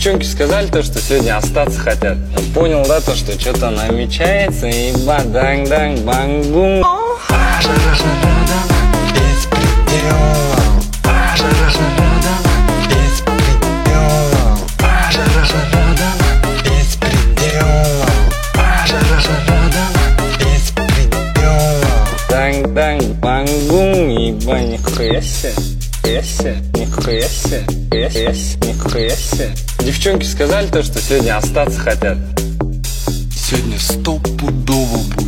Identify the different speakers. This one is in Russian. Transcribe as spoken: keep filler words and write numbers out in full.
Speaker 1: Девчонки сказали то, что сегодня остаться хотят. Я понял, да, то, что что-то намечается, и баданг-данг-бангум. Данг-данг-бангум, еба, нихуя себе. Нихуя себе, нихуя себе, нихуя себе, нихуя себе. Девчонки сказали то, что сегодня остаться хотят.
Speaker 2: Сегодня стопудово будет.